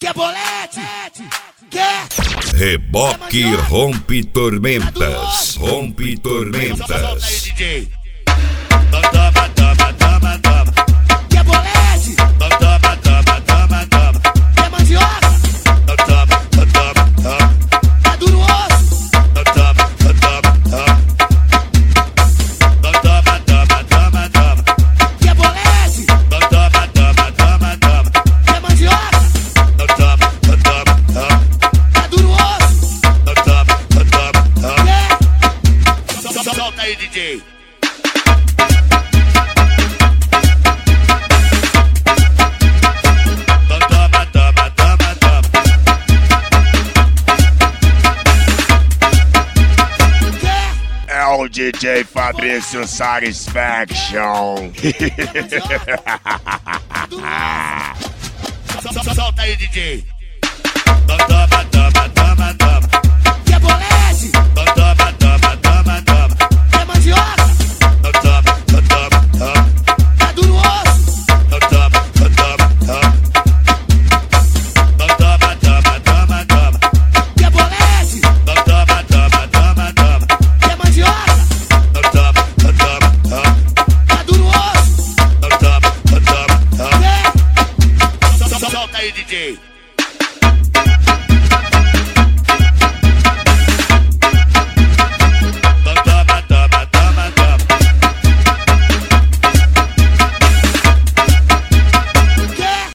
Quer bolete? Quer? Reboque rompe tormentas, rompe tormentas. Quer bolete? Quer mandioca? Tá duro o osso? Quer bolete? Quer mandioca? Tá duro o osso? Quer? Solta aí, DJ. É o DJ Fabrício Satisfaction. Solta aí, DJ. Quer bolete?